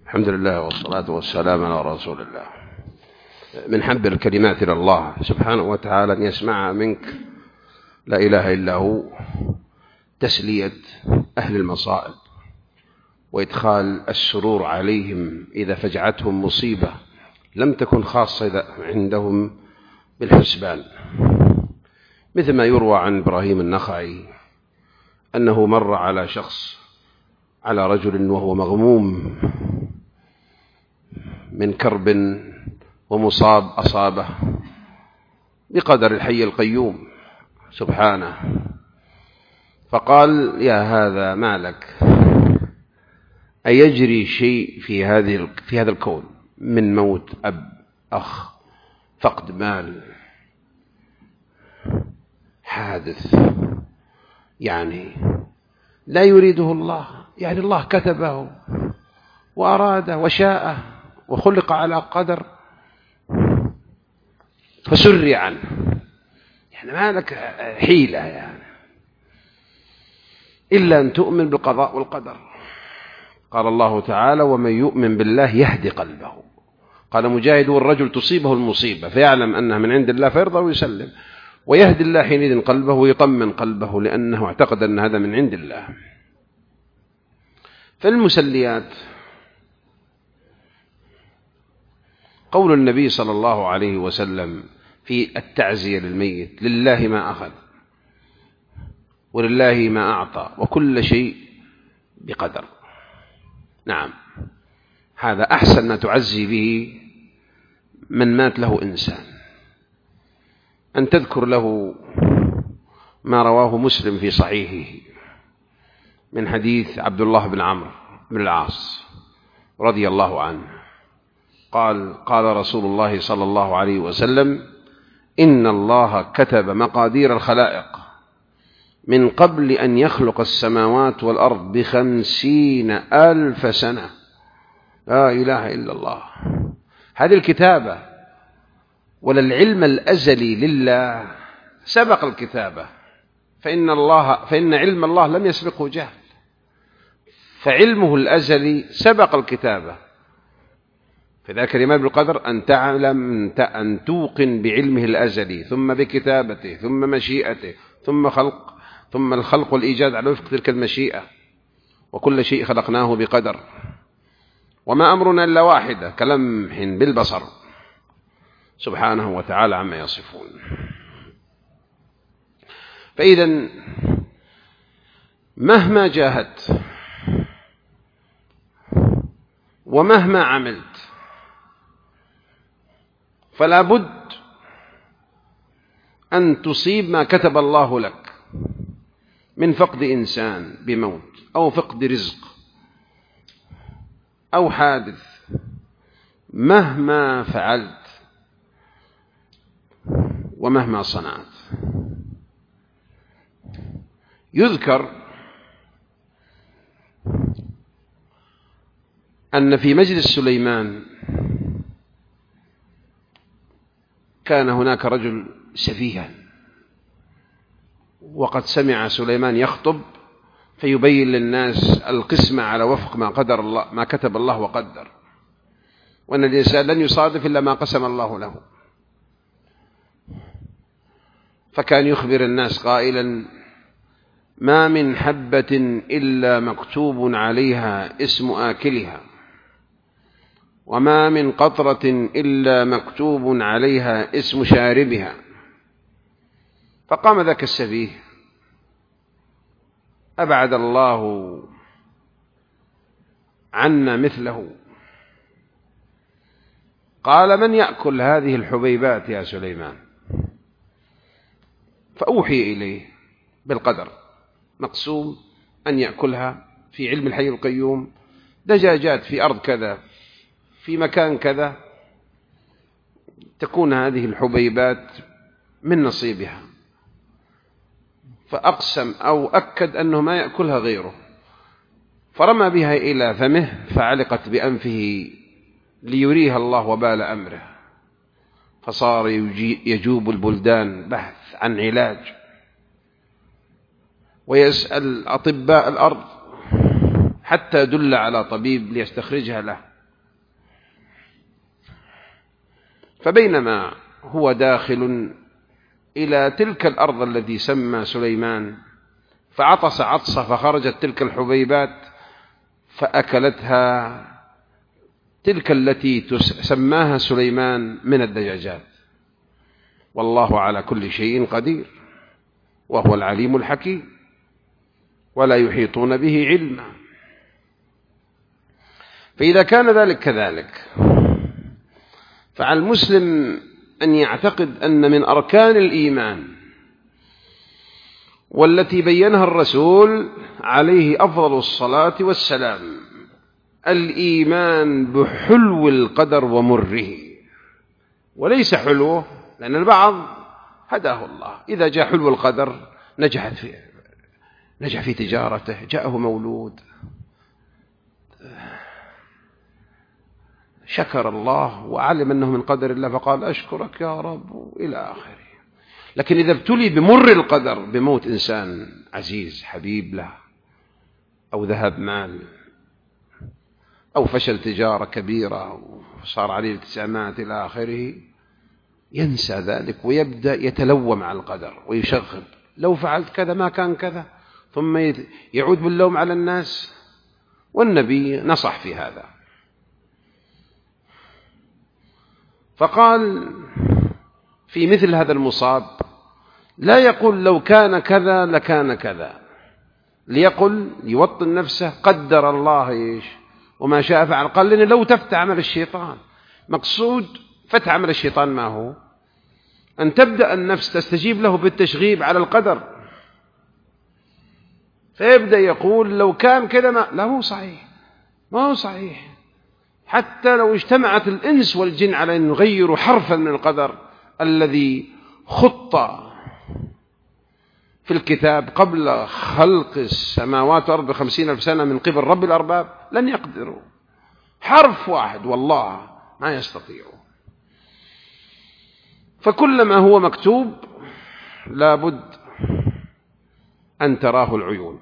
الحمد لله والصلاة والسلام على رسول الله. من حب الكلمات إلى الله سبحانه وتعالى أن يسمعها منك لا إله إلا هو، تسلية أهل المصائب وإدخال السرور عليهم إذا فجعتهم مصيبة لم تكن خاصة عندهم بالحسبان، مثل ما يروى عن إبراهيم النخعي أنه مر على رجل وهو مغموم من كرب ومصاب أصابه بقدر الحي القيوم سبحانه، فقال: يا هذا ما لك؟ أيجري شيء في هذا الكون من موت أب، أخ، فقد مال، حادث يعني لا يريده الله، يعني الله كتبه وأراده وشاءه وخلق على قدر فسري عنه، يعني ما لك حيلة يعني إلا أن تؤمن بالقضاء والقدر. قال الله تعالى: ومن يؤمن بالله يهدي قلبه. قال مجاهد: والرجل تصيبه المصيبة فيعلم أنها من عند الله فيرضى ويسلم، ويهدي الله حينئذ قلبه ويطمن قلبه لأنه اعتقد أن هذا من عند الله. فالمسليات قول النبي صلى الله عليه وسلم في التعزية للميت: لله ما أخذ ولله ما أعطى وكل شيء بقدر. نعم، هذا أحسن ما تعزي به من مات له إنسان، أن تذكر له ما رواه مسلم في صحيحه من حديث عبد الله بن عمرو بن العاص رضي الله عنه قال رسول الله صلى الله عليه وسلم: إن الله كتب مقادير الخلائق من قبل أن يخلق السماوات والأرض 50,000 سنة. لا إله إلا الله. هذه الكتابة ولا العلم الأزلي لله سبق الكتابة، فإن علم الله لم يسبقه جهل، فعلمه الأزلي سبق الكتابة. فذلك الإيمان بالقدر أن تعلم أن توقن بعلمه الأزلي ثم بكتابته ثم مشيئته ثم الخلق والإيجاد على وفق تلك المشيئة، وكل شيء خلقناه بقدر، وما أمرنا إلا واحدة كلمح بالبصر سبحانه وتعالى عما يصفون. فإذا مهما جاهدت ومهما عملت فلا بد أن تصيب ما كتب الله لك من فقد إنسان بموت أو فقد رزق أو حادث. مهما فعلت ومهما صنعت. يذكر أن في مجلس سليمان كان هناك رجل سفيها، وقد سمع سليمان يخطب فيبين للناس القسمة على وفق ما كتب الله وقدر، وأن الإنسان لن يصادف إلا ما قسم الله له. فكان يخبر الناس قائلا: ما من حبة إلا مكتوب عليها اسم آكلها، وما من قطرة إلا مكتوب عليها اسم شاربها. فقام ذاك السفيه أبعد الله عنا مثله، قال: من يأكل هذه الحبيبات يا سليمان؟ فأوحي إليه بالقدر، مقسوم أن يأكلها في علم الحي القيوم دجاجات في أرض كذا في مكان كذا، تكون هذه الحبيبات من نصيبها. فأقسم أو أكد أنه ما يأكلها غيره، فرمى بها إلى فمه فعلقت بأنفه ليريها الله وبال أمره، فصار يجوب البلدان بحث عن علاج ويسأل أطباء الأرض حتى دل على طبيب ليستخرجها له، فبينما هو داخل إلى تلك الأرض التي سمى سليمان فعطس عطسة فخرجت تلك الحبيبات فأكلتها تلك التي سماها سليمان من الدجاجات. والله على كل شيء قدير وهو العليم الحكيم ولا يحيطون به علما. فإذا كان ذلك كذلك فعلى المسلم أن يعتقد أن من أركان الإيمان والتي بينها الرسول عليه أفضل الصلاة والسلام الإيمان بحلو القدر ومره، وليس حلوه، لأن البعض هداه الله إذا جاء حلو القدر نجح في تجارته، جاءه مولود، شكر الله وعلم أنه من قدر الله فقال أشكرك يا رب إلى آخره. لكن إذا ابتلي بمر القدر بموت إنسان عزيز حبيب له، أو ذهب مال، أو فشل تجارة كبيرة وصار عليه التزامات إلى آخره، ينسى ذلك ويبدأ يتلوم على القدر ويشغب، لو فعلت كذا ما كان كذا، ثم يعود باللوم على الناس. والنبي نصح في هذا فقال في مثل هذا المصاب لا يقول لو كان كذا لكان كذا، ليقل يوطن نفسه قدر الله إيش وما شاء فعل. قال لنا لو تفتح عمل الشيطان، مقصود فتح عمل الشيطان ما هو أن تبدأ النفس تستجيب له بالتشغيب على القدر، فيبدأ يقول لو كان كذا لا هو صحيح، ما هو صحيح. حتى لو اجتمعت الإنس والجن على أن يغيروا حرفا من القدر الذي خط في الكتاب قبل خلق السماوات والأرض 50,000 سنة من قبل رب الأرباب، لن يقدروا حرف واحد، والله ما يستطيعوا. فكل ما هو مكتوب لابد أن تراه العيون.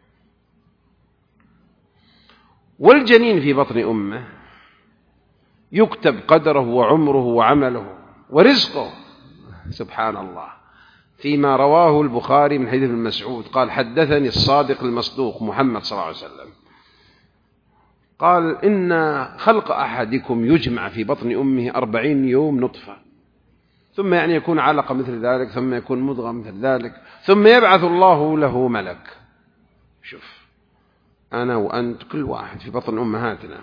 والجنين في بطن أمه يكتب قدره وعمره وعمله ورزقه، سبحان الله. فيما رواه البخاري من حديث ابن مسعود قال حدثني الصادق المصدوق محمد صلى الله عليه وسلم قال إن خلق أحدكم يجمع في بطن أمه 40 يوم نطفة، ثم يعني يكون علقة مثل ذلك، ثم يكون مضغة مثل ذلك، ثم يبعث الله له ملك. شوف أنا وأنت كل واحد في بطن أمهاتنا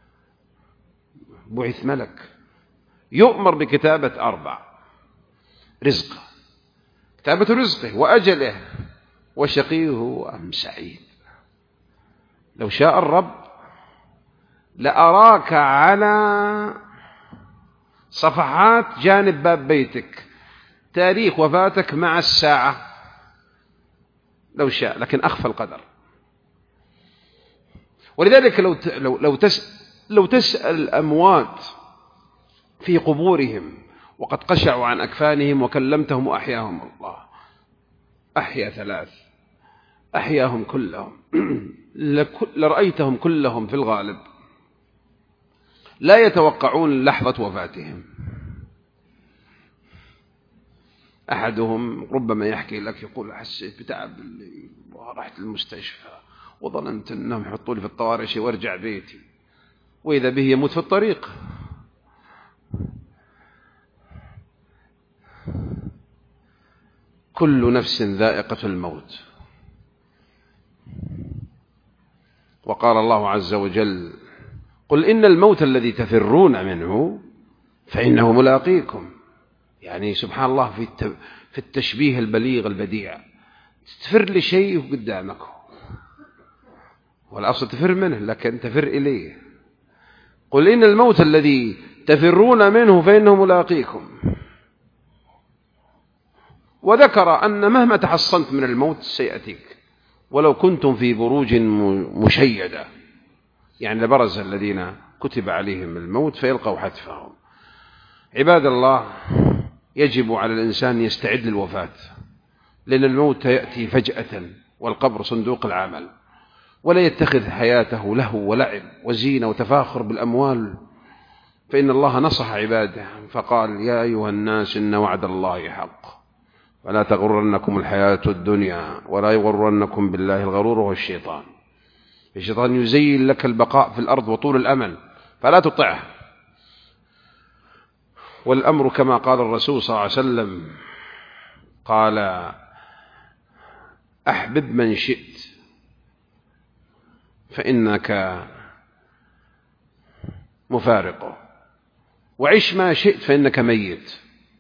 بعث ملك يؤمر بكتابة 4 رزقه، كتابة رزقه وأجله وشقيه أم سعيد. لو شاء الرب لأراك على صفحات جانب باب بيتك تاريخ وفاتك مع الساعة لو شاء، لكن أخفى القدر. ولذلك لو تسأل الأموات في قبورهم وقد قشعوا عن أكفانهم وكلمتهم وأحياهم الله، أحيا 3 أحياهم كلهم لرأيتهم كلهم في الغالب لا يتوقعون لحظة وفاتهم. أحدهم ربما يحكي لك يقول حسيت بتعب الليل ورحت المستشفى وظننت أنهم يحطوا لي في الطوارئ شيء وارجع بيتي، وإذا به يموت في الطريق. كل نفس ذائقة الموت. وقال الله عز وجل قل إن الموت الذي تفرون منه فإنه ملاقيكم. يعني سبحان الله في التشبيه البليغ البديع، تفر لشيء قدامك والأصل تفر منه لكن تفر إليه. قل إن الموت الذي تفرون منه فإنه ملاقيكم. وذكر أن مهما تحصنت من الموت سيأتيك ولو كنتم في بروج مشيدة، يعني لبرز الذين كتب عليهم الموت فيلقوا حتفهم. عباد الله، يجب على الإنسان يستعد للوفاة، لأن الموت يأتي فجأة والقبر صندوق العمل، ولا يتخذ حياته له ولعب وزينة وتفاخر بالأموال، فإن الله نصح عباده فقال يا أيها الناس إن وعد الله حق ولا تغرنكم الحياة الدنيا ولا يغرنكم بالله الغرور وهو الشيطان. الشيطان يزين لك البقاء في الأرض وطول الأمل فلا تطعه. والأمر كما قال الرسول صلى الله عليه وسلم قال أحبب من شئت فإنك مفارقه وعش ما شئت فإنك ميت.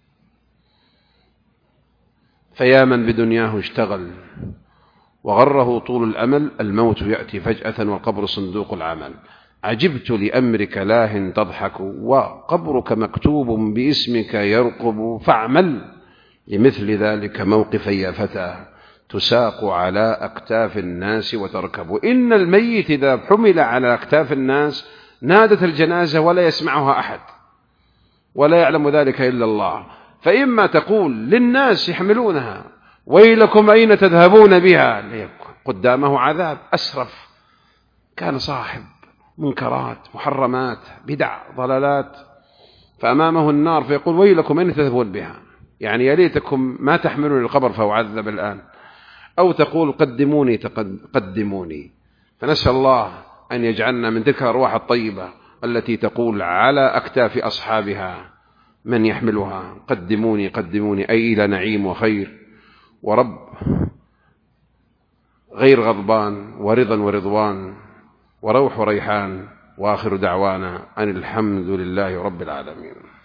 فيا من بدنياه اشتغل وغره طول الأمل الموت يأتي فجأة والقبر صندوق العمل. عجبت لأمرك لاه تضحك وقبرك مكتوب باسمك يرقب فاعمل لمثل ذلك موقفا يا فتى تساق على أكتاف الناس وتركب. إن الميت إذا حمل على أكتاف الناس نادت الجنازة ولا يسمعها أحد ولا يعلم ذلك إلا الله. فإما تقول للناس يحملونها ويلكم أين تذهبون بها قدامه عذاب أسرف كان صاحب منكرات محرمات بدع ضلالات فأمامه النار فيقول ويلكم أين تذهبون بها يعني يا ليتكم ما تحملون القبر فأعذب الآن. أو تقول قدموني قدموني. فنسأل الله أن يجعلنا من تلك الأرواح الطيبة التي تقول على أكتاف أصحابها من يحملها قدموني قدموني أي إلى نعيم وخير ورب غير غضبان ورضا ورضوان وروح وريحان. وآخر دعوانا أن الحمد لله رب العالمين.